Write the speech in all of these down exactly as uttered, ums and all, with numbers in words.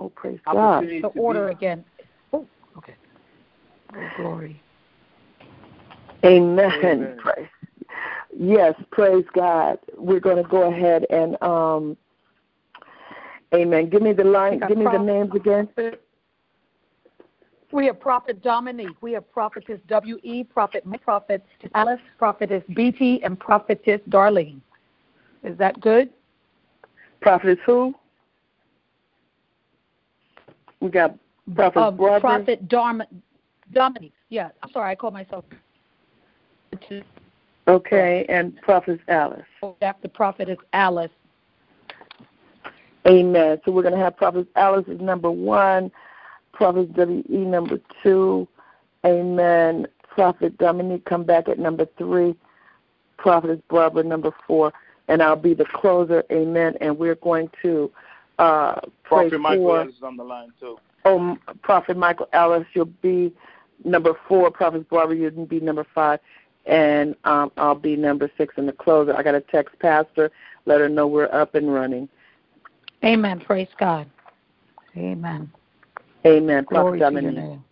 Oh, praise God. The order be. again. Oh, okay. Oh, glory. Amen. Amen. Praise. Yes, praise God. We're going to go ahead and, um, amen. Give me the line. Give me the names again. We have Prophet Dominique. We have Prophetess W E, Prophet Prophet Alice, Prophetess B T, and Prophetess Darlene. Is that good? Prophetess who? We got Prophet uh, Barbara. Prophet Darm- Dominique. Yeah, I'm sorry, I called myself. Okay, and Prophetess Alice. After Prophetess Alice. Amen. So we're going to have Prophetess Alice as number one, Prophet W E number two. Amen. Prophet Dominique come back at number three. Prophetess Barbara number four. And I'll be the closer. Amen. And we're going to uh, pray Prophet Michael for. Ellis is on the line too. Oh, Prophet Michael Ellis, you'll be number four. Prophet Barbara, you'll be number five. And um, I'll be number six in the closer. I got to text Pastor, let her know we're up and running. Amen. Praise God. Amen. Amen. Glory Prophet to your name.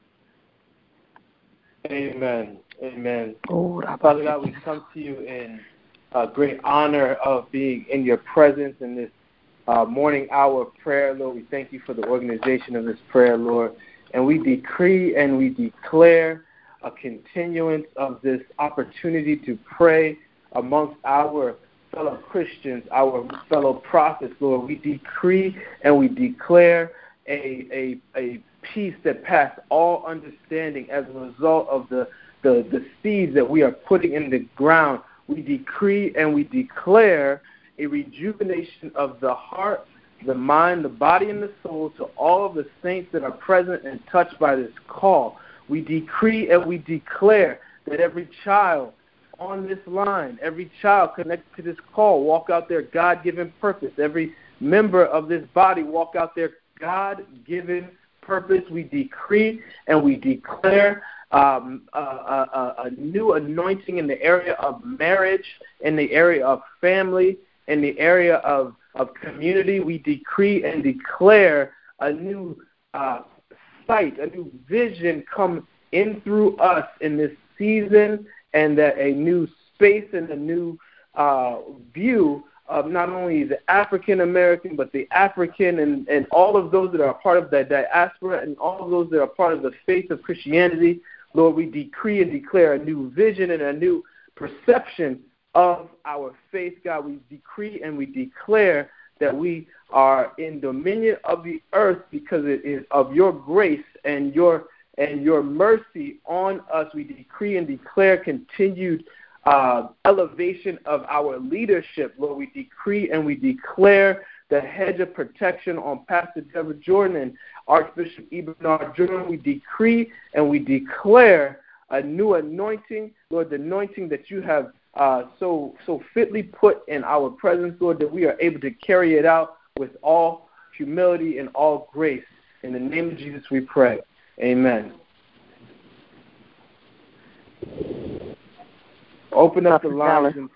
Amen. Amen. Oh, Father God, we come to you in uh, great honor of being in your presence in this uh, morning hour of prayer, Lord. We thank you for the organization of this prayer, Lord. And we decree and we declare a continuance of this opportunity to pray amongst our fellow Christians, our fellow prophets, Lord. We decree and we declare a a, a peace that passes all understanding as a result of the, the, the seeds that we are putting in the ground. We decree and we declare a rejuvenation of the heart, the mind, the body, and the soul to all of the saints that are present and touched by this call. We decree and we declare that every child on this line, every child connected to this call, walk out their God-given purpose. Every member of this body walk out their God-given purpose. We decree and we declare um, a, a, a new anointing in the area of marriage, in the area of family, in the area of, of community. We decree and declare a new uh, sight, a new vision come in through us in this season, and that a new space and a new uh, view of not only the African American, but the African and, and all of those that are part of the diaspora and all of those that are part of the faith of Christianity. Lord, we decree and declare a new vision and a new perception of our faith, God. We decree and we declare that we are in dominion of the earth because it is of your grace and your and your mercy on us. We decree and declare continued uh, elevation of our leadership. Lord, we decree and we declare the hedge of protection on Pastor Deborah Jordan and Archbishop Ebenard Jordan. We decree and we declare a new anointing, Lord, the anointing that you have uh, so so fitly put in our presence, Lord, that we are able to carry it out with all humility and all grace. In the name of Jesus we pray. Amen. Open up the lines and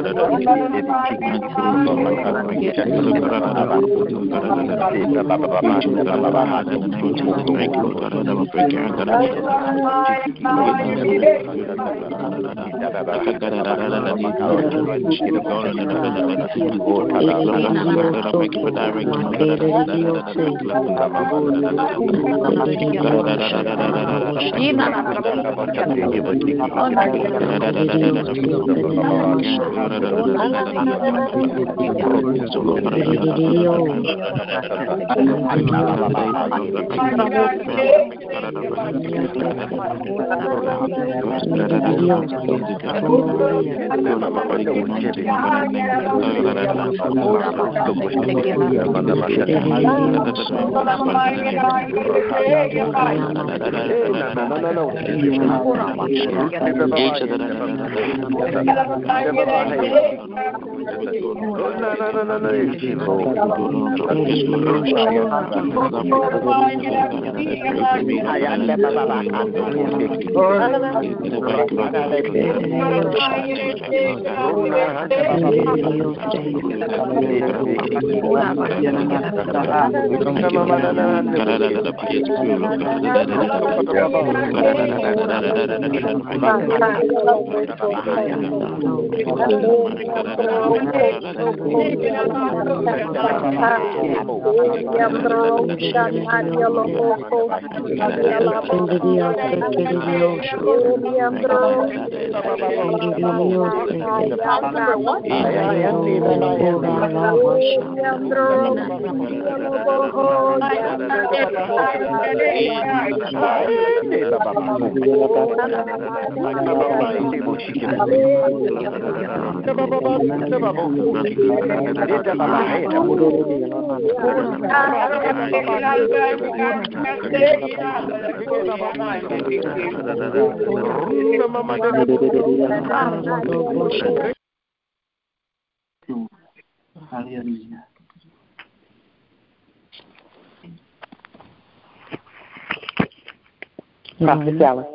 Prophet Alice.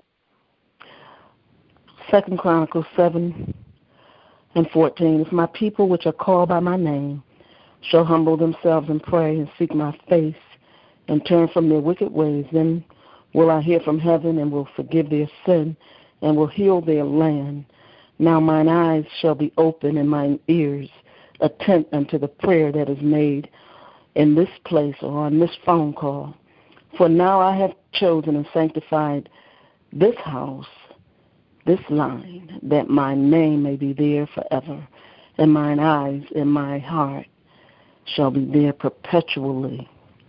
Second Chronicles seven and fourteen. If my people which are called by my name shall humble themselves and pray and seek my face and turn from their wicked ways, then will I hear from heaven and will forgive their sin and will heal their land. Now mine eyes shall be open and mine ears attent unto the prayer that is made in this place or on this phone call. For now I have chosen and sanctified this house, this line, that my name may be there forever, and mine eyes and my heart shall be there perpetually.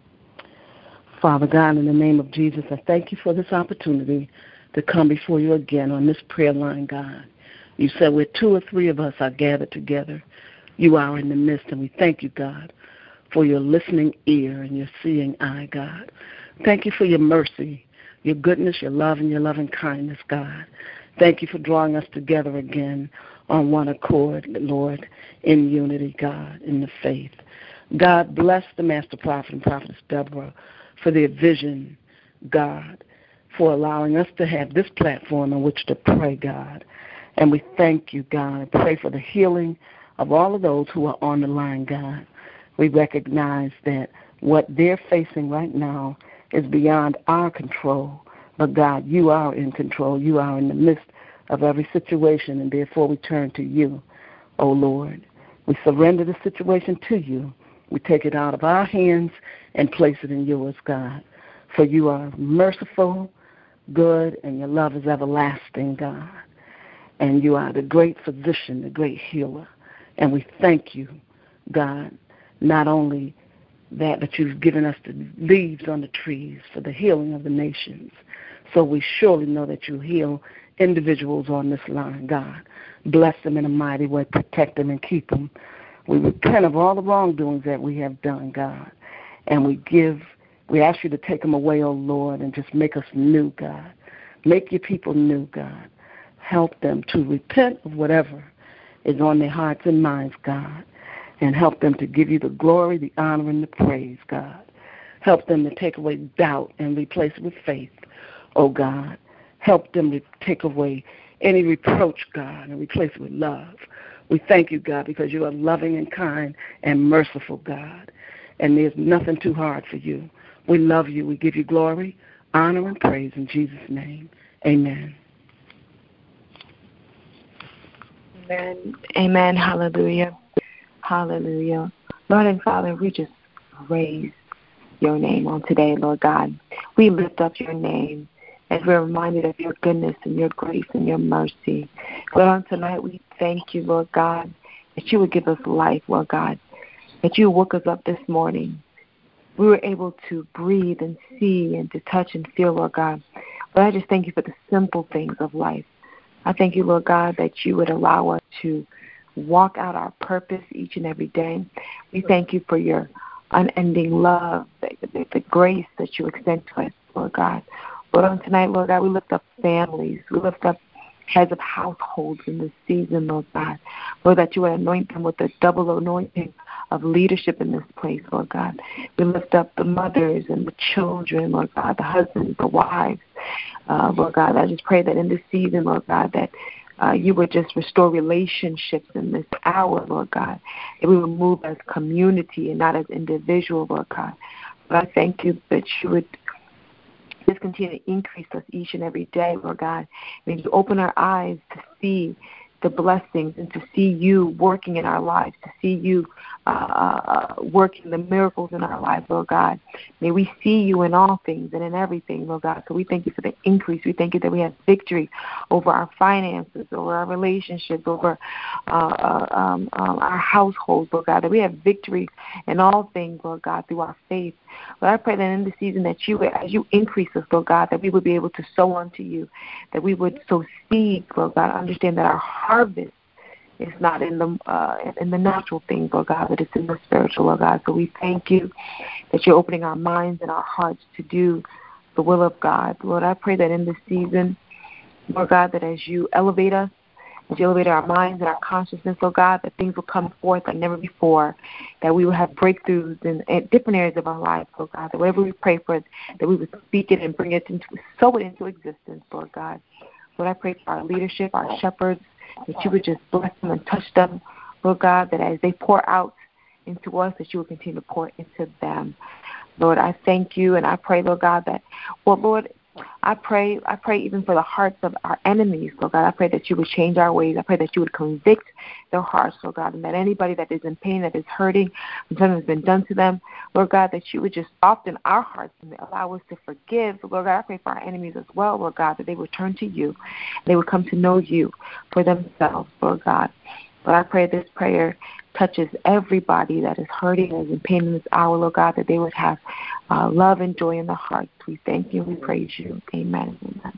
Father God, in the name of Jesus, I thank you for this opportunity to come before you again on this prayer line, God. You said where two or three of us are gathered together, you are in the midst, and we thank you, God, for your listening ear and your seeing eye, God. Thank you for your mercy, your goodness, your love, and your loving kindness, God. Thank you for drawing us together again on one accord, Lord, in unity, God, in the faith. God, bless the Master Prophet and Prophetess Deborah for their vision, God, for allowing us to have this platform on which to pray, God. And we thank you, God, and pray for the healing of all of those who are on the line, God. We recognize that what they're facing right now is beyond our control. But, God, you are in control. You are in the midst of every situation, and therefore we turn to you, O Lord. We surrender the situation to you. We take it out of our hands and place it in yours, God. For you are merciful, good, and your love is everlasting, God. And you are the great physician, the great healer. And we thank you, God, not only that, but you've given us the leaves on the trees for the healing of the nations. So we surely know that you heal individuals on this line, God. Bless them in a mighty way, protect them and keep them. We repent of all the wrongdoings that we have done, God. And we give, we ask you to take them away, oh Lord, and just make us new, God. Make your people new, God. Help them to repent of whatever is on their hearts and minds, God. And help them to give you the glory, the honor, and the praise, God. Help them to take away doubt and replace it with faith, oh God. Help them to take away any reproach, God, and replace it with love. We thank you, God, because you are loving and kind and merciful, God. And there's nothing too hard for you. We love you. We give you glory, honor, and praise in Jesus' name. Amen. Amen. Amen. Hallelujah. Hallelujah. Lord and Father, we just raise your name on today, Lord God. We lift up your name as we're reminded of your goodness and your grace and your mercy. Lord, on tonight we thank you, Lord God, that you would give us life, Lord God, that you woke us up this morning. We were able to breathe and see and to touch and feel, Lord God. But I just thank you for the simple things of life. I thank you, Lord God, that you would allow us to walk out our purpose each and every day. We thank you for your unending love, the, the, the grace that you extend to us, Lord God. Lord, on tonight, Lord God, we lift up families. We lift up heads of households in this season, Lord God. Lord, that you would anoint them with the double anointing of leadership in this place, Lord God. We lift up the mothers and the children, Lord God, the husbands, the wives. Uh, Lord God, I just pray that in this season, Lord God, that uh, you would just restore relationships in this hour, Lord God. That we would move as community and not as individual, Lord God. But I thank you that you would just continue to increase us each and every day, Lord God. May you open our eyes to see the blessings and to see you working in our lives, to see you uh, uh, working the miracles in our lives, Lord God. May we see you in all things and in everything, Lord God. So we thank you for the increase. We thank you that we have victory over our finances, over our relationships, over uh, uh, um, um, our households, Lord God, that we have victory in all things, Lord God, through our faith. But I pray that in this season that you, as you increase us, Lord God, that we would be able to sow unto you, that we would sow seed, Lord God, understand that our harvest is not in the uh, in the natural things, Lord God, but it's in the spiritual, Lord God. So we thank you that you're opening our minds and our hearts to do the will of God. Lord, I pray that in this season, Lord God, that as you elevate us, as you elevate our minds and our consciousness, Lord God, that things will come forth like never before, that we will have breakthroughs in, in different areas of our lives, Lord God, that whatever we pray for, that we would speak it and bring it into, sow it into existence, Lord God. Lord, I pray for our leadership, our shepherds, that you would just bless them and touch them, Lord God, that as they pour out into us, that you will continue to pour into them. Lord, I thank you, and I pray, Lord God, that, well, Lord, I pray I pray even for the hearts of our enemies, Lord God. I pray that you would change our ways. I pray that you would convict their hearts, Lord God, and that anybody that is in pain, that is hurting, and something has been done to them, Lord God, that you would just soften our hearts and allow us to forgive. Lord God, I pray for our enemies as well, Lord God, that they would turn to you. They would come to know you for themselves, Lord God. But I pray this prayer touches everybody that is hurting and is in pain in this hour, Lord God, that they would have uh, love and joy in their hearts. We thank you and we praise you. Amen.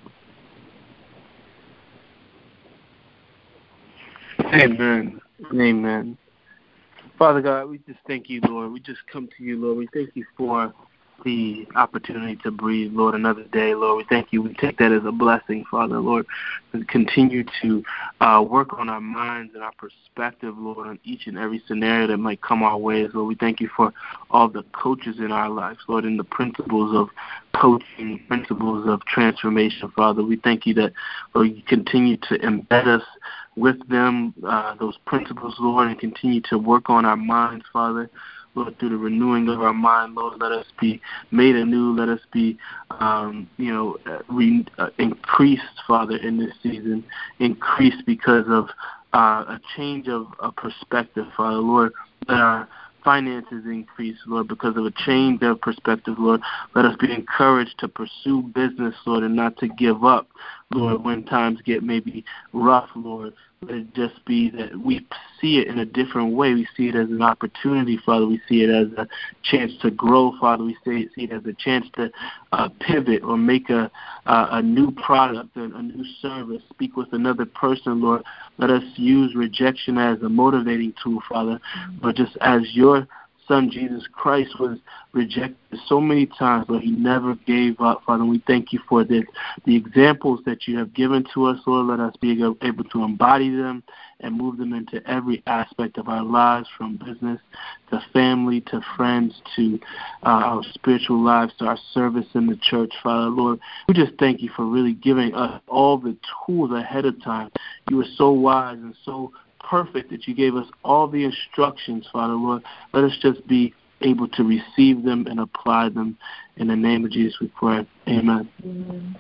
Amen. Amen. Father God, we just thank you, Lord. We just come to you, Lord. We thank you for the opportunity to breathe, Lord, another day, Lord. We thank you. We take that as a blessing, Father, Lord. And continue to uh, work on our minds and our perspective, Lord, on each and every scenario that might come our way, Lord. We thank you for all the coaches in our lives, Lord, and the principles of coaching, principles of transformation, Father. We thank you that, Lord, you continue to embed us with them, uh, those principles, Lord, and continue to work on our minds, Father. Lord, through the renewing of our mind, Lord, let us be made anew. Let us be, um, you know, re- uh, increased, Father, in this season. Increased because of uh, a change of uh, perspective, Father. Lord, let our finances increase, Lord, because of a change of perspective, Lord. Let us be encouraged to pursue business, Lord, and not to give up, Lord, when times get maybe rough, Lord. Let it just be that we see it in a different way. We see it as an opportunity, Father. We see it as a chance to grow, Father. We see it, see it as a chance to uh, pivot or make a uh, a new product, a, a new service, speak with another person, Lord. Let us use rejection as a motivating tool, Father. But just as your Son, Jesus Christ, was rejected so many times, Lord, he never gave up, Father. And we thank you for this. The examples that you have given to us, Lord, let us be able to embody them and move them into every aspect of our lives, from business to family to friends to uh, our spiritual lives to our service in the church, Father. Lord, we just thank you for really giving us all the tools ahead of time. You are so wise and so perfect, that you gave us all the instructions, Father, Lord. Let us just be able to receive them and apply them. In the name of Jesus we pray. Amen. Amen.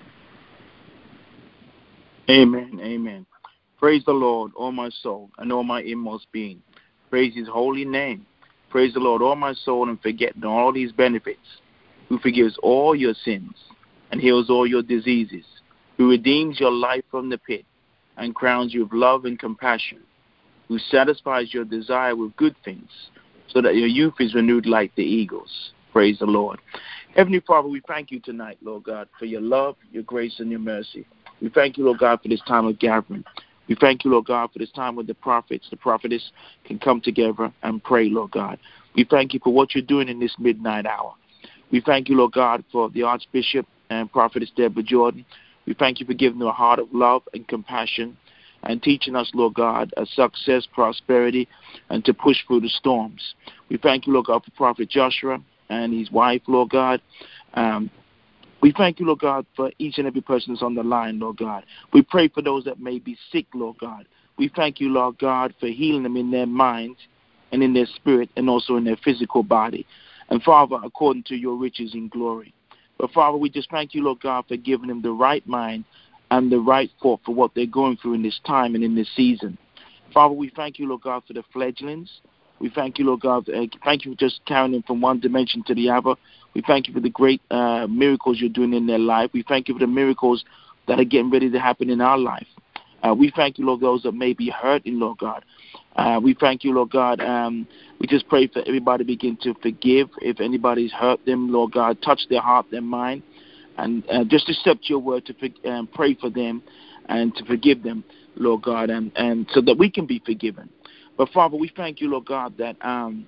Amen. Amen. Praise the Lord, all my soul, and all my inmost being. Praise his holy name. Praise the Lord, all my soul, and forget not all these benefits, who forgives all your sins and heals all your diseases, who redeems your life from the pit and crowns you with love and compassion, who satisfies your desire with good things, so that your youth is renewed like the eagles. Praise the Lord. Heavenly Father, we thank you tonight, Lord God, for your love, your grace, and your mercy. We thank you, Lord God, for this time of gathering. We thank you, Lord God, for this time when the prophets, the prophetess can come together and pray, Lord God. We thank you for what you're doing in this midnight hour. We thank you, Lord God, for the Archbishop and Prophetess Deborah Jordan. We thank you for giving them a heart of love and compassion and teaching us, Lord God, a success, prosperity, and to push through the storms. We thank you, Lord God, for Prophet Joshua and his wife, Lord God. Um, we thank you, Lord God, for each and every person that's on the line, Lord God. We pray for those that may be sick, Lord God. We thank you, Lord God, for healing them in their minds and in their spirit and also in their physical body. And, Father, according to your riches in glory. But, Father, we just thank you, Lord God, for giving them the right mind and the right thought for what they're going through in this time and in this season. Father, we thank you, Lord God, for the fledglings. We thank you, Lord God. Uh, thank you for just carrying them from one dimension to the other. We thank you for the great uh, miracles you're doing in their life. We thank you for the miracles that are getting ready to happen in our life. Uh, we thank you, Lord, those that may be hurting, Lord God. Uh, we thank you, Lord God. Um, we just pray for everybody to begin to forgive if anybody's hurt them, Lord God. Touch their heart, their mind, and uh, just accept your word to for, um, pray for them and to forgive them, Lord God, and, and so that we can be forgiven. But, Father, we thank you, Lord God, that um,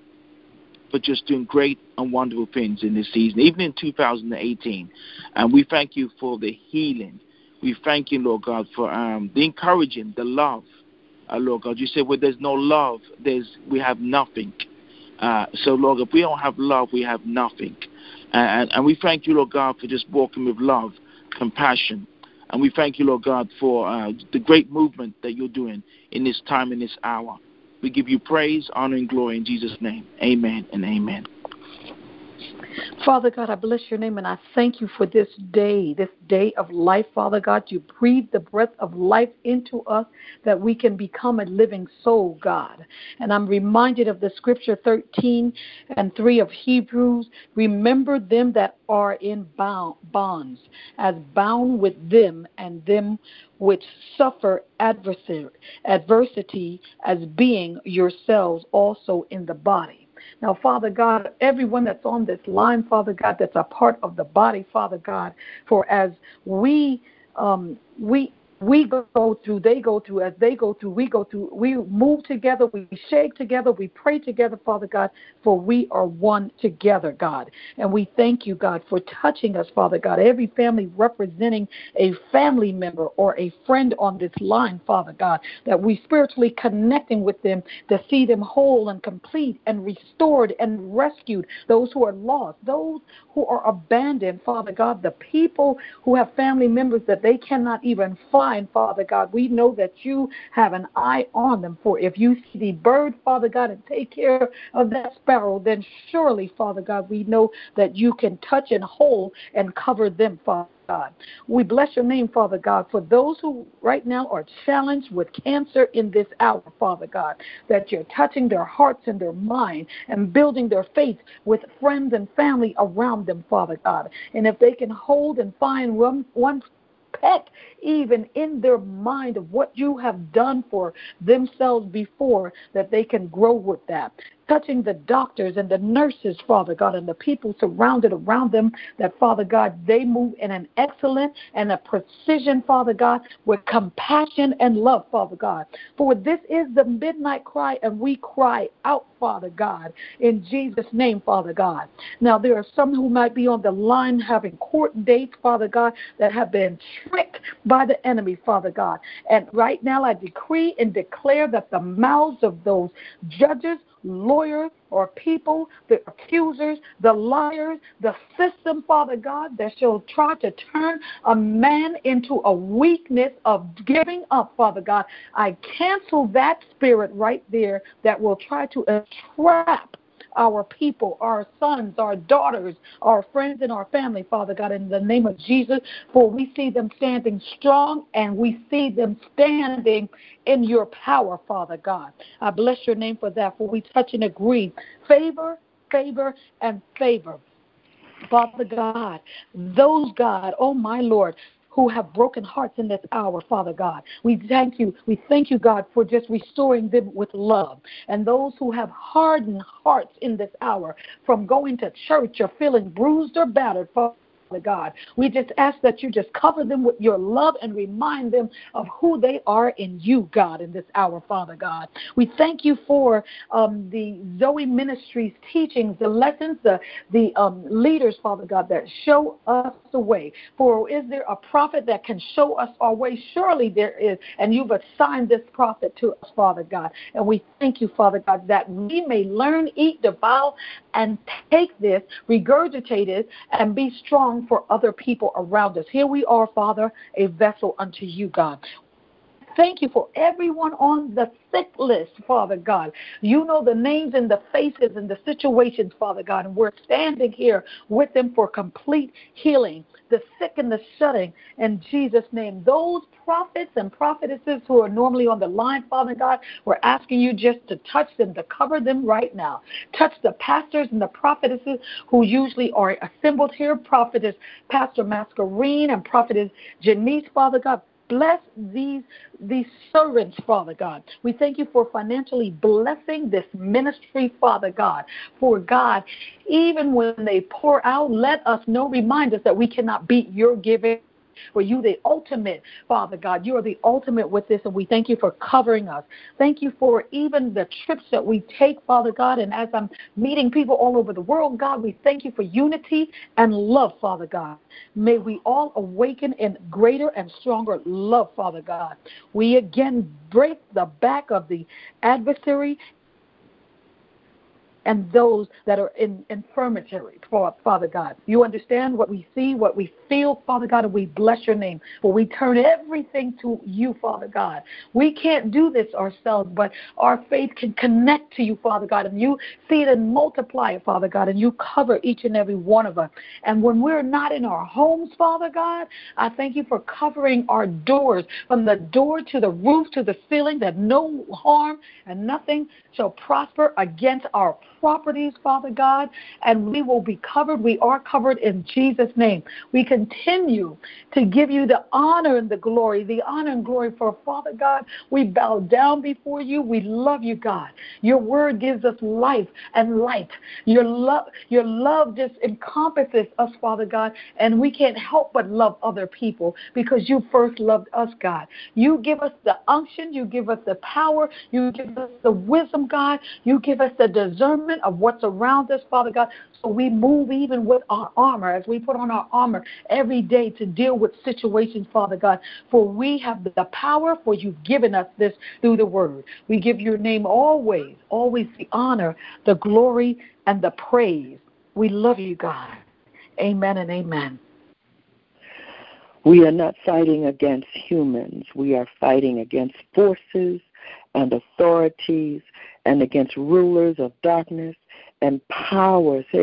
for just doing great and wonderful things in this season, even in two thousand eighteen. And we thank you for the healing. We thank you, Lord God, for um, the encouraging, the love. Uh, Lord God, you said where there's no love, there's we have nothing. Uh, so, Lord, if we don't have love, we have nothing. And, and we thank you, Lord God, for just walking with love, compassion. And we thank you, Lord God, for uh, the great movement that you're doing in this time, in this hour. We give you praise, honor, and glory in Jesus' name. Amen and amen. Father God, I bless your name and I thank you for this day, this day of life, Father God. You breathe the breath of life into us that we can become a living soul, God. And I'm reminded of the scripture thirteen and three of Hebrews. Remember them that are in bonds, as bound with them, and them which suffer adversary, adversity, as being yourselves also in the body. Now, Father God, everyone that's on this line, Father God, that's a part of the body, Father God, for as we um, we we go through, they go through, as they go through, we go through, we move together, we shake together, we pray together, Father God, for we are one together, God. And we thank you, God, for touching us, Father God, every family representing a family member or a friend on this line, Father God, that we spiritually connecting with them to see them whole and complete and restored and rescued, those who are lost, those who are abandoned, Father God, the people who have family members that they cannot even find, Father God. We know that you have an eye on them. For if you see the bird, Father God, and take care of that sparrow, then surely, Father God, we know that you can touch and hold and cover them, Father God. We bless your name, Father God, for those who right now are challenged with cancer in this hour, Father God, that you're touching their hearts and their mind and building their faith with friends and family around them, Father God. And if they can hold and find one, one peck even in their mind of what you have done for themselves before, that they can grow with that. Touching the doctors and the nurses, Father God, and the people surrounded around them, that, Father God, they move in an excellent and a precision, Father God, with compassion and love, Father God. For this is the midnight cry, and we cry out, Father God, in Jesus' name, Father God. Now, there are some who might be on the line having court dates, Father God, that have been tricked by the enemy, Father God. And right now, I decree and declare that the mouths of those judges lawyers or people, the accusers, the liars, the system, Father God, that shall try to turn a man into a weakness of giving up, Father God. I cancel that spirit right there that will try to entrap our people, our sons, our daughters, our friends, and our family, Father God, in the name of Jesus, for we see them standing strong and we see them standing in your power, Father God. I bless your name for that, for we touch and agree. Favor, favor, and favor. Father God, those, God, oh my Lord, who have broken hearts in this hour, Father God. We thank you. We thank you, God, for just restoring them with love. And those who have hardened hearts in this hour from going to church or feeling bruised or battered, Father God, we just ask that you just cover them with your love and remind them of who they are in you, God, in this hour, Father God. We thank you for um, the Zoe Ministries teachings, the lessons, the, the um, leaders, Father God, that show us the way. For is there a prophet that can show us our way? Surely there is, and you've assigned this prophet to us, Father God. And we thank you, Father God, that we may learn, eat, devour, and take this, regurgitate it, and be strong for other people around us. Here we are, Father, a vessel unto you, God. Thank you for everyone on the sick list, Father God. You know the names and the faces and the situations, Father God, and we're standing here with them for complete healing, the sick and the shut-in, in Jesus' name. Those prophets and prophetesses who are normally on the line, Father God, we're asking you just to touch them, to cover them right now. Touch the pastors and the prophetesses who usually are assembled here, prophetess Pastor Mascarene and prophetess Janice, Father God. Bless these, these servants, Father God. We thank you for financially blessing this ministry, Father God. For God, even when they pour out, let us know, remind us that we cannot beat your giving. For you, the ultimate, Father God. You are the ultimate with this, and we thank you for covering us. Thank you for even the trips that we take, Father God. And as I'm meeting people all over the world, God, we thank you for unity and love, Father God. May we all awaken in greater and stronger love, Father God. We again break the back of the adversary and those that are in infirmary, Father God. You understand what we see, what we feel, Father God, and we bless your name. For we turn everything to you, Father God. We can't do this ourselves, but our faith can connect to you, Father God, and you see it and multiply it, Father God, and you cover each and every one of us. And when we're not in our homes, Father God, I thank you for covering our doors, from the door to the roof to the ceiling, that no harm and nothing shall prosper against our properties, Father God, and we will be covered. We are covered in Jesus' name. We continue to give you the honor and the glory, the honor and glory for Father God. We bow down before you. We love you, God. Your word gives us life and light. Your love, your love just encompasses us, Father God, and we can't help but love other people because you first loved us, God. You give us the unction. You give us the power. You give us the wisdom, God. You give us the discernment of what's around us, Father God, so we move even with our armor, as we put on our armor every day to deal with situations, Father God, for we have the power, for you've given us this through the word. We give your name always, always the honor, the glory, and the praise. We love you, God. Amen and amen. We are not fighting against humans. We are fighting against forces and authorities and against rulers of darkness and powers in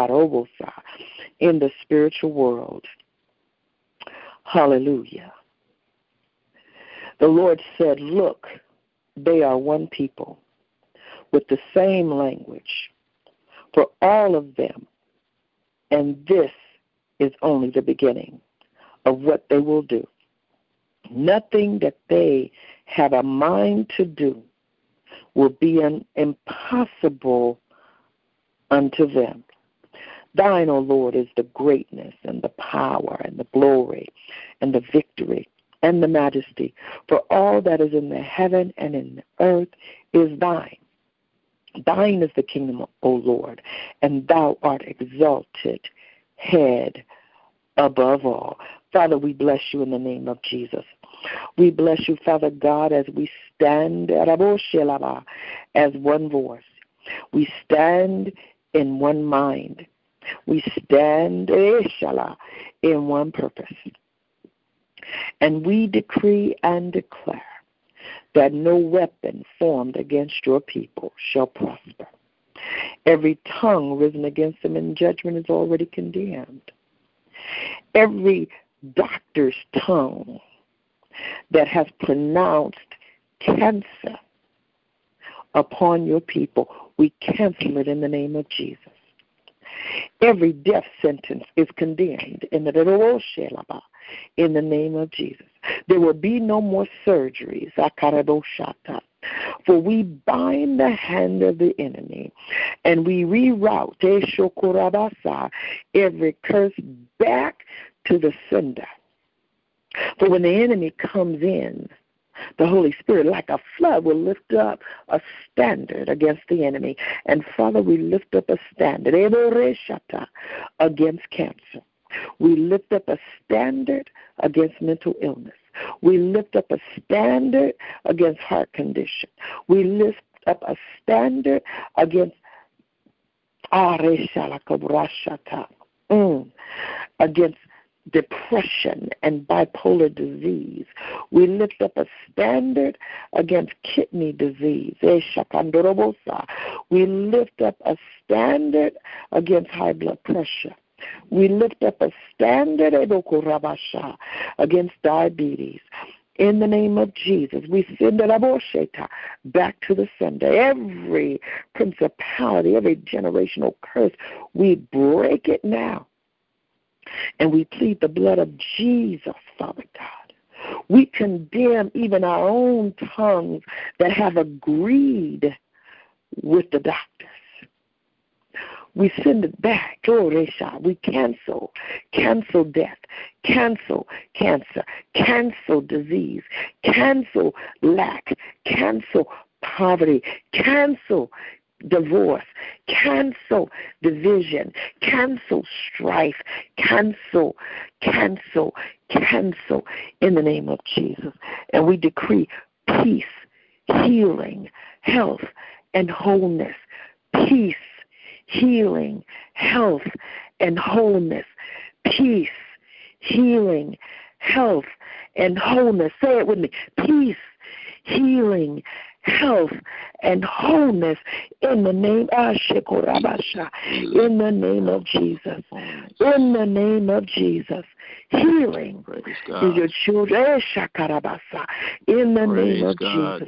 the spiritual world. Hallelujah. The Lord said, look, they are one people with the same language for all of them, and this is only the beginning of what they will do. Nothing that they have a mind to do will be an impossible unto them. Thine, O Lord, is the greatness and the power and the glory and the victory and the majesty. For all that is in the heaven and in the earth is thine. Thine is the kingdom, O Lord, and thou art exalted head above all. Father, we bless you in the name of Jesus. We bless you, Father God, as we stand as one voice. We stand in one mind. We stand inshallah, in one purpose. And we decree and declare that no weapon formed against your people shall prosper. Every tongue risen against them in judgment is already condemned. Every doctor's tongue that has pronounced cancer upon your people, we cancel it in the name of Jesus. Every death sentence is condemned in the in the name of Jesus. There will be no more surgeries. For we bind the hand of the enemy and we reroute every curse back to the sender. For when the enemy comes in, the Holy Spirit, like a flood, will lift up a standard against the enemy. And, Father, we lift up a standard against cancer. We lift up a standard against mental illness. We lift up a standard against heart condition. We lift up a standard against mm, against depression and bipolar disease. We lift up a standard against kidney disease. We lift up a standard against high blood pressure. We lift up a standard against diabetes. In the name of Jesus, we send it back to the sender. Every principality, every generational curse, we break it now. And we plead the blood of Jesus, Father God. We condemn even our own tongues that have agreed with the doctors. We send it back. We cancel, cancel death, cancel cancer, cancel disease, cancel lack, cancel poverty, cancel divorce, cancel division, cancel strife, cancel, cancel, cancel in the name of Jesus. And we decree peace, healing, health, and wholeness. Peace, healing, health, and wholeness. Peace, healing, health, and wholeness. Say it with me. Peace, healing, health, and wholeness in the name of in the name of Jesus. In the name of Jesus. Healing is your children. In the name of Jesus.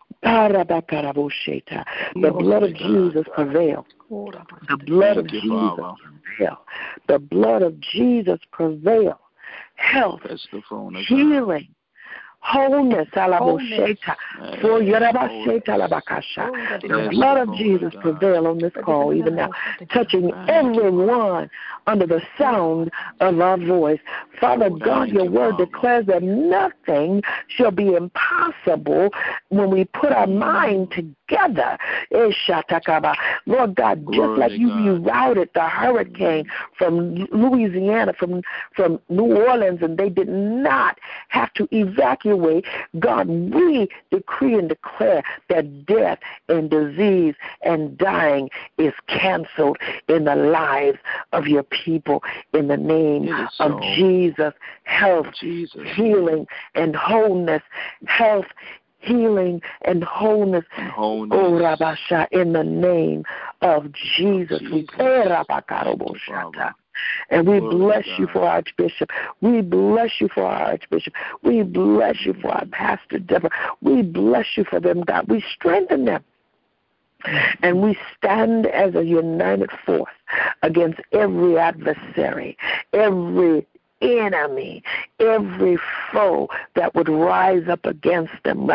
The blood of Jesus prevail. The blood of Jesus prevail. The blood of Jesus prevail. Health, healing, wholeness, alabosheta, for yorabasheta labakasha. The blood of Jesus prevail on this call even now, touching everyone under the sound of our voice. Father God, your word declares that nothing shall be impossible when we put our mind together. Lord God, just like you rerouted the hurricane from Louisiana, from, from New Orleans, and they did not have to evacuate, God, we decree and declare that death and disease and dying is canceled in the lives of your people in the name so. of Jesus. Health, Jesus. Healing, and wholeness. Health, healing, and wholeness. And wholeness. Oh, Rabasha, in the name of Jesus. Jesus. We pray, Rabakaroboshata. And we Glory bless you for our Archbishop. We bless you for our Archbishop. We bless you for our Pastor Deborah. We bless you for them, God. We strengthen them. And we stand as a united force against every adversary, every enemy, every foe that would rise up against them.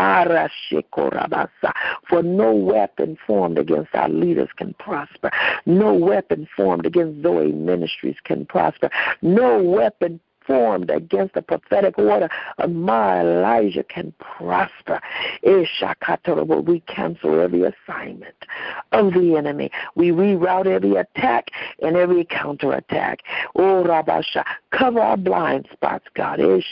For no weapon formed against our leaders can prosper. No weapon formed against Zoe Ministries can prosper. No weapon formed against the prophetic order of my Elijah can prosper. We cancel every assignment of the enemy. We reroute every attack and every counterattack. Oh, Rabasha, cover our blind spots, God. In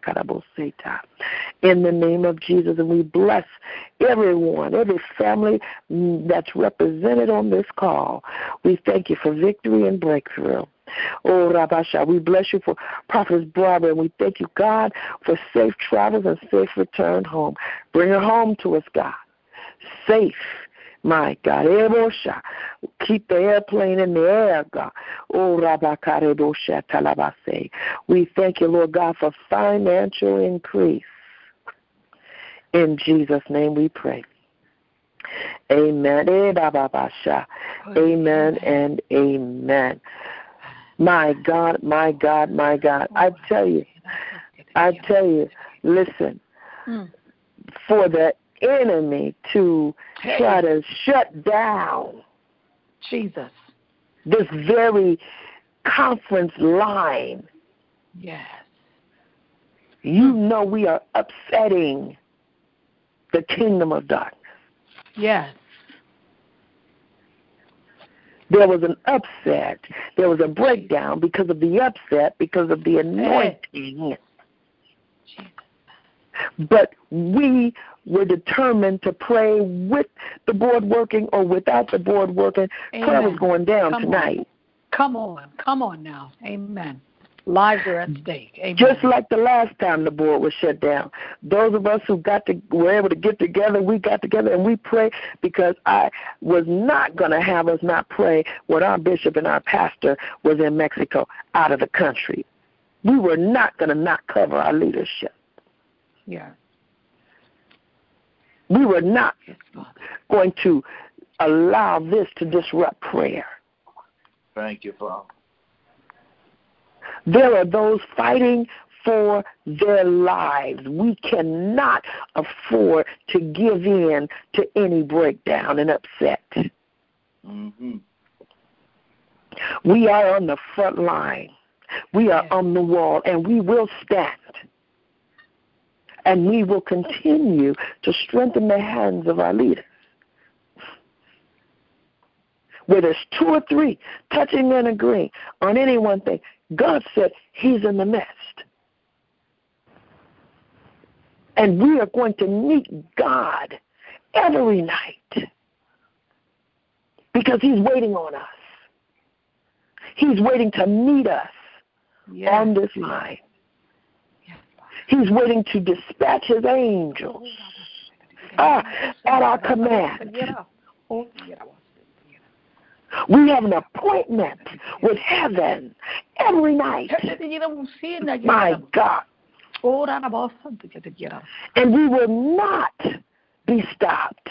the name of Jesus, and we bless everyone, every family that's represented on this call. We thank you for victory and breakthrough. Oh, Rabasha, we bless you for Prophetess Barbara, and we thank you, God, for safe travels and safe return home. Bring her home to us, God. Safe, my God. Keep the airplane in the air, God. Oh, Rabakarebosha Talabase. We thank you, Lord God, for financial increase. In Jesus' name we pray. Amen. Amen and amen. My God, my God, my God. I tell you, I tell you, listen, for the enemy to try to shut down Jesus, this very conference line, yes, you know we are upsetting the kingdom of darkness. Yes. There was an upset. There was a breakdown because of the upset, because of the anointing. But we were determined to pray with the board working or without the board working. Amen. Prayer was going down come tonight. On. Come on. Come on now. Amen. Lives are at stake. Amen. Just like the last time the board was shut down. Those of us who got to were able to get together, we got together and we prayed, because I was not going to have us not pray when our bishop and our pastor was in Mexico, out of the country. We were not going to not cover our leadership. Yeah. We were not yes, going to allow this to disrupt prayer. Thank you, Father. There are those fighting for their lives. We cannot afford to give in to any breakdown and upset. Mm-hmm. We are on the front line. We are yeah. on the wall, and we will stand. And we will continue to strengthen the hands of our leaders. Where there's two or three touching and agreeing on any one thing, God said he's in the midst. And we are going to meet God every night because he's waiting on us. He's waiting to meet us yes. on this line. Yes. He's waiting to dispatch his angels ah, at our command. We have an appointment with heaven every night. My God. And we will not be stopped.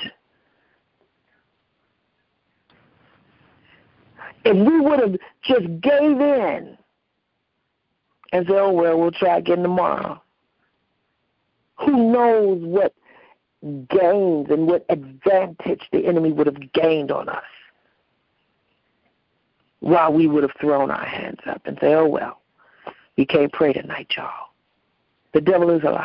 If we would have just gave in and said, oh, well, we'll try again tomorrow, who knows what gains and what advantage the enemy would have gained on us. While we would have thrown our hands up and say, oh, well, we can't pray tonight, y'all. The devil is alive.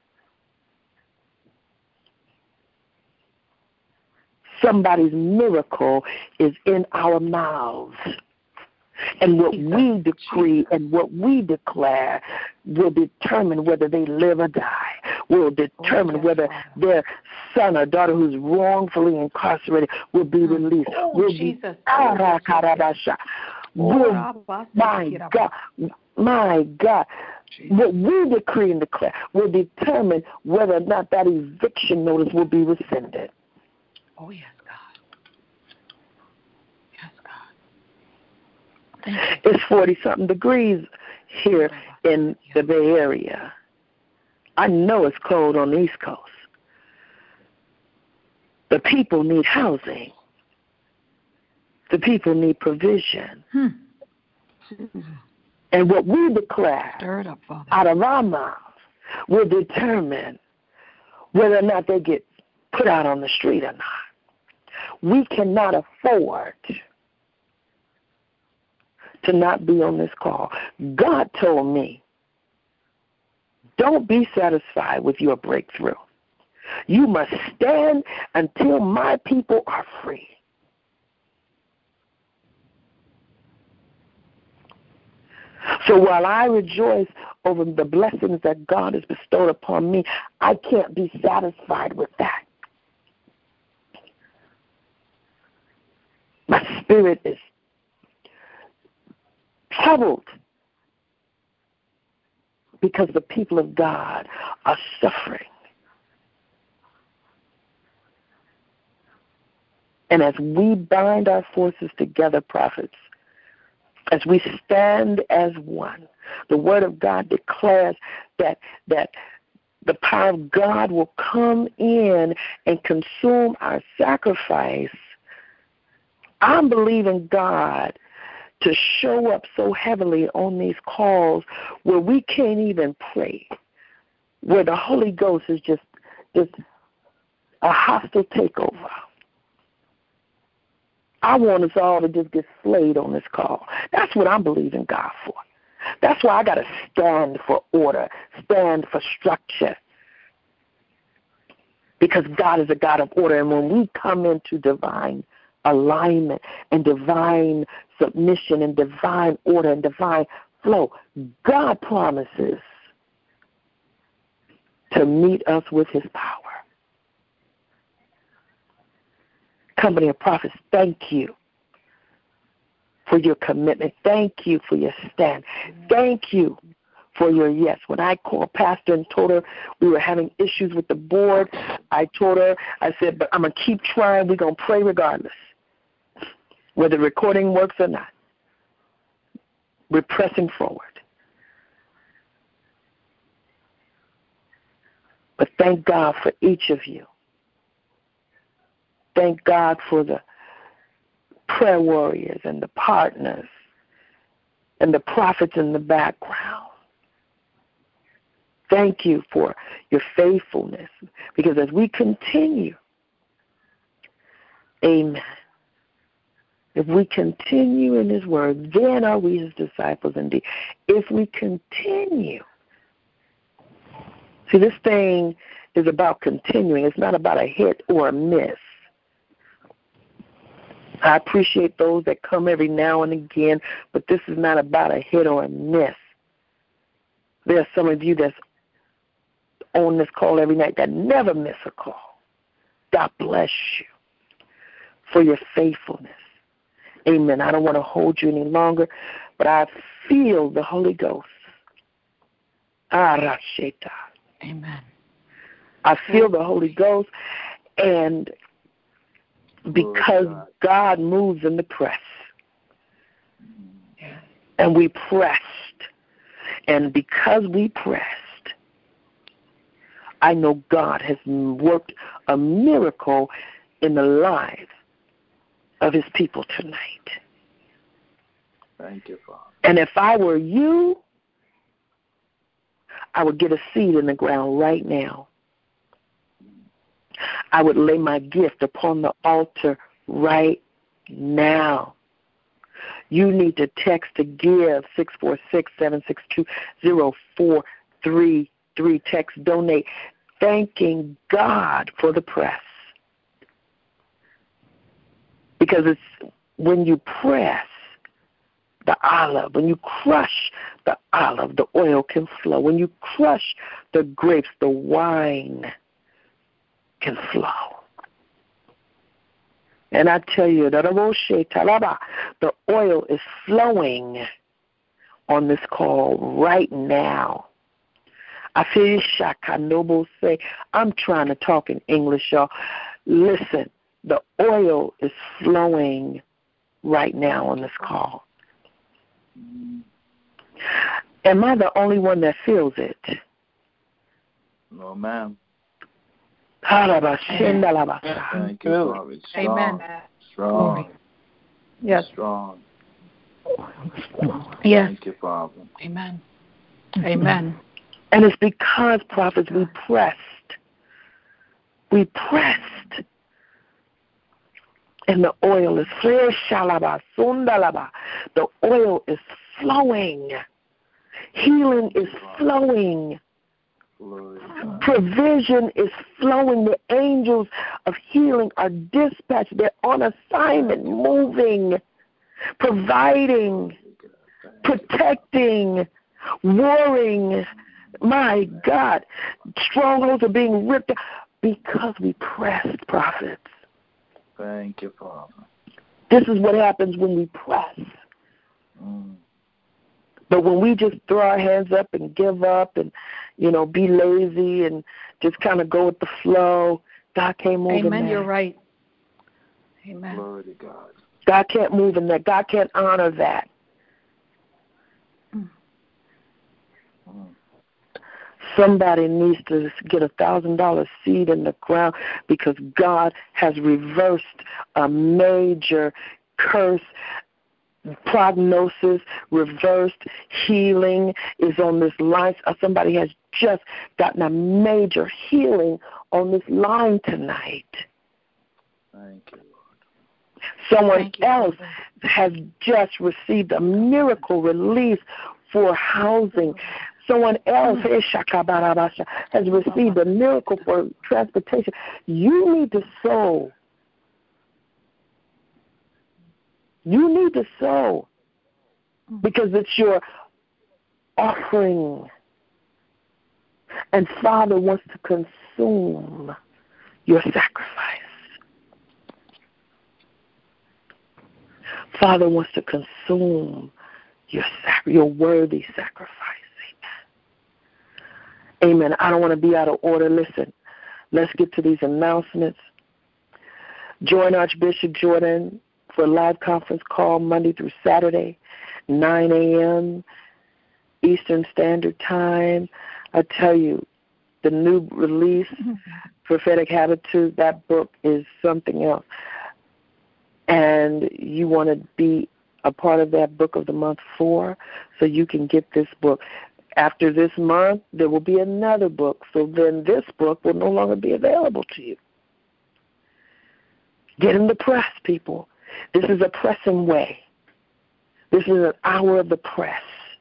Somebody's miracle is in our mouths. And what we decree and what we declare will determine whether they live or die, will determine whether their son or daughter who's wrongfully incarcerated will be released. Oh, will Jesus. Be, ah, will, my God, my God. What we decree and declare will determine whether or not that eviction notice will be rescinded. Oh, yes, God. Yes, God. Thank you. It's forty-something degrees here in the Bay Area. I know it's cold on the East Coast. The people need housing. The people need provision. Hmm. And what we declare Stir it up, Father. out of our mouths will determine whether or not they get put out on the street or not. We cannot afford to not be on this call. God told me Don't be satisfied with your breakthrough. You must stand until my people are free. So while I rejoice over the blessings that God has bestowed upon me, I can't be satisfied with that. My spirit is troubled because the people of God are suffering. And as we bind our forces together, prophets, as we stand as one, the Word of God declares that that the power of God will come in and consume our sacrifice. I'm believing God to show up so heavily on these calls where we can't even pray, where the Holy Ghost is just, just a hostile takeover. I want us all to just get slayed on this call. That's what I'm believing God for. That's why I got to stand for order, stand for structure. Because God is a God of order. And when we come into divine alignment and divine submission and divine order and divine flow, God promises to meet us with his power. Company of prophets, thank you for your commitment. Thank you for your stand. Thank you for your yes. When I called Pastor and told her we were having issues with the board, I told her, I said, but I'm going to keep trying. We're going to pray regardless, whether the recording works or not. We're pressing forward. But thank God for each of you. Thank God for the prayer warriors and the partners and the prophets in the background. Thank you for your faithfulness, because as we continue, amen, if we continue in his word, then are we his disciples indeed. If we continue, see, this thing is about continuing. It's not about a hit or a miss. I appreciate those that come every now and again, but this is not about a hit or a miss. There are some of you that's on this call every night that never miss a call. God bless you for your faithfulness. Amen. I don't want to hold you any longer, but I feel the Holy Ghost. Amen. I feel the Holy Ghost, and because God moves in the press, and we pressed, and because we pressed, I know God has worked a miracle in the lives of his people tonight. Thank you, Father. And if I were you, I would get a seed in the ground right now. I would lay my gift upon the altar right now. You need to text to give six four six, seven six two, zero four three three. Text donate, thanking God for the press. Because it's when you press the olive, when you crush the olive, the oil can flow. When you crush the grapes, the wine can flow. And I tell you, the oil is flowing on this call right now. I feel Shakanobo say, I'm trying to talk in English, y'all. Listen, the oil is flowing right now on this call. Am I the only one that feels it? No, ma'am. Thank you, Father. Amen. Strong. Yes. Strong. Yes. Thank you, Father. Amen. Amen. And it's because, prophets, we pressed. We pressed. And the oil is fresh. The oil is flowing. Healing is flowing. Provision is flowing. The angels of healing are dispatched. They're on assignment, moving, providing, protecting, warring. My God, strongholds are being ripped out because we pressed, prophets. Thank you, Father. This is what happens when we press. Mm. But when we just throw our hands up and give up and, you know, be lazy and just kind of go with the flow, God can't move Amen, in that. Amen, you're right. Amen. Glory to God. God can't move in that. God can't honor that. Mm. Mm. Somebody needs to get a thousand dollar seed in the ground because God has reversed a major curse. Prognosis, reversed, healing is on this line. Somebody has just gotten a major healing on this line tonight. Thank you, Lord. Someone Thank you, else Father. has just received a miracle release for housing. Someone else has received a miracle for transportation. You need to sow. You need to sow because it's your offering. And Father wants to consume your sacrifice. Father wants to consume your sac- your worthy sacrifice. Amen. Amen. I don't want to be out of order. Listen, let's get to these announcements. Join Archbishop Jordan for a live conference call Monday through Saturday, nine a.m. Eastern Standard Time. I tell you, the new release, mm-hmm. Prophetic Habitude, that book is something else. And you want to be a part of that Book of the Month four, so you can get this book. After this month, there will be another book, so then this book will no longer be available to you. Get in the press, people. This is a pressing way. This is an hour of the press.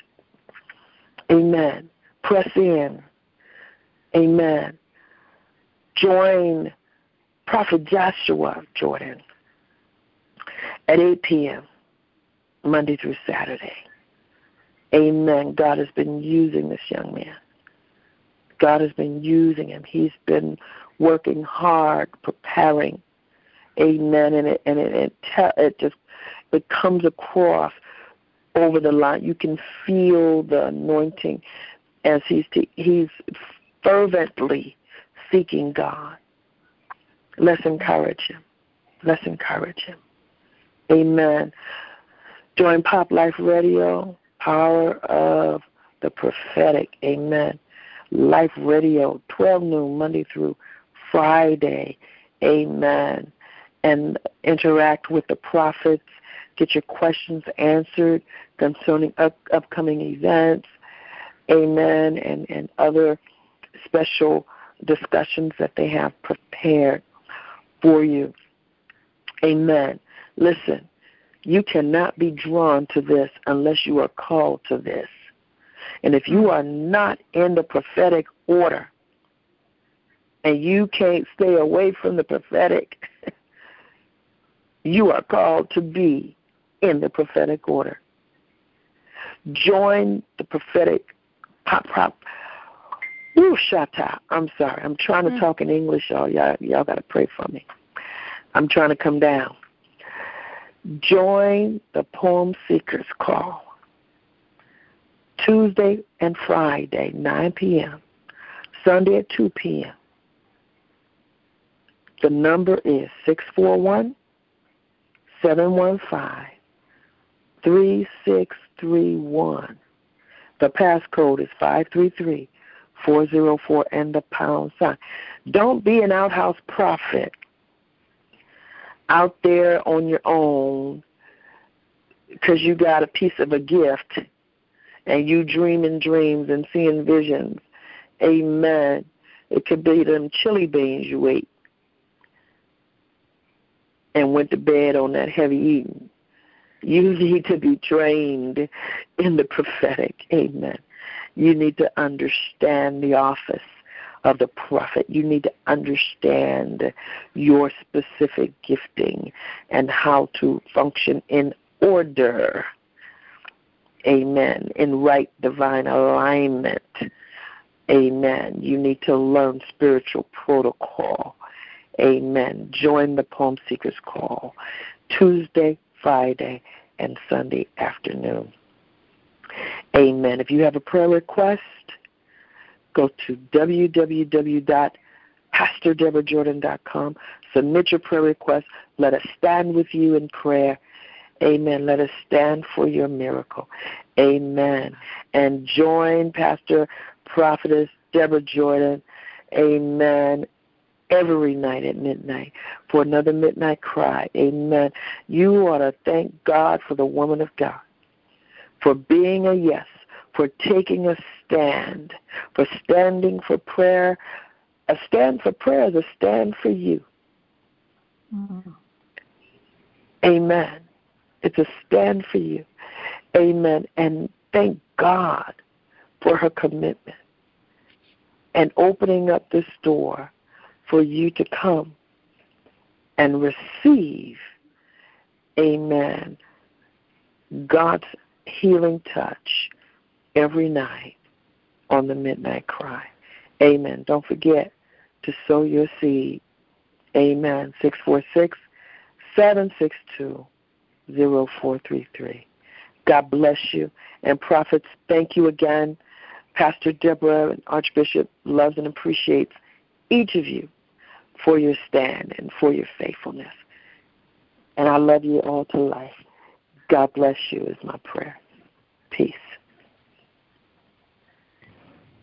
Amen. Press in. Amen. Join Prophet Joshua Jordan at eight p.m. Monday through Saturday. Amen. God has been using this young man. God has been using him. He's been working hard, preparing. Amen. And it and it it, te- it just it comes across over the line. You can feel the anointing as he's t- he's fervently seeking God. Let's encourage him. Let's encourage him. Amen. Join Pop Life Radio, Power of the Prophetic. Amen. Life Radio, twelve noon, Monday through Friday. Amen. And interact with the prophets. Get your questions answered concerning up, upcoming events. Amen. And, and other special discussions that they have prepared for you. Amen. Listen, you cannot be drawn to this unless you are called to this. And if you are not in the prophetic order and you can't stay away from the prophetic, you are called to be in the prophetic order. Join the prophetic pop pop. Ooh, shata. I'm sorry. I'm trying to mm. talk in English, y'all. Y'all, y'all got to pray for me. I'm trying to come down. Join the Poem Seekers Call. Tuesday and Friday, nine p.m. Sunday at two p.m. The number is six four one, seven one five, three six three one. The passcode is five three three, four zero four and the pound sign. Don't be an outhouse prophet out there on your own because you got a piece of a gift and you dreaming dreams and seeing visions. Amen. It could be them chili beans you ate and went to bed on that heavy eating. You need to be trained in the prophetic. Amen. You need to understand the office of the prophet. You need to understand your specific gifting and how to function in order. Amen. In right divine alignment. Amen. You need to learn spiritual protocol. Amen. Join the Poem Seekers Call Tuesday, Friday, and Sunday afternoon. Amen. If you have a prayer request, go to w w w dot pastor deborah jordan dot com. Submit your prayer request. Let us stand with you in prayer. Amen. Let us stand for your miracle. Amen. And join Pastor Prophetess Deborah Jordan. Amen. Every night at midnight for another midnight cry. Amen. You ought to thank God for the woman of God, for being a yes, for taking a stand, for standing for prayer. A stand for prayer is a stand for you. Mm-hmm. Amen. It's a stand for you. Amen. And thank God for her commitment and opening up this door for you to come and receive, amen, God's healing touch every night on the Midnight Cry. Amen. Don't forget to sow your seed. Amen. six four six, seven six two, zero four three three. God bless you. And prophets, thank you again. Pastor Deborah and Archbishop loves and appreciates each of you for your stand and for your faithfulness. And I love you all to life. God bless you is my prayer. Peace.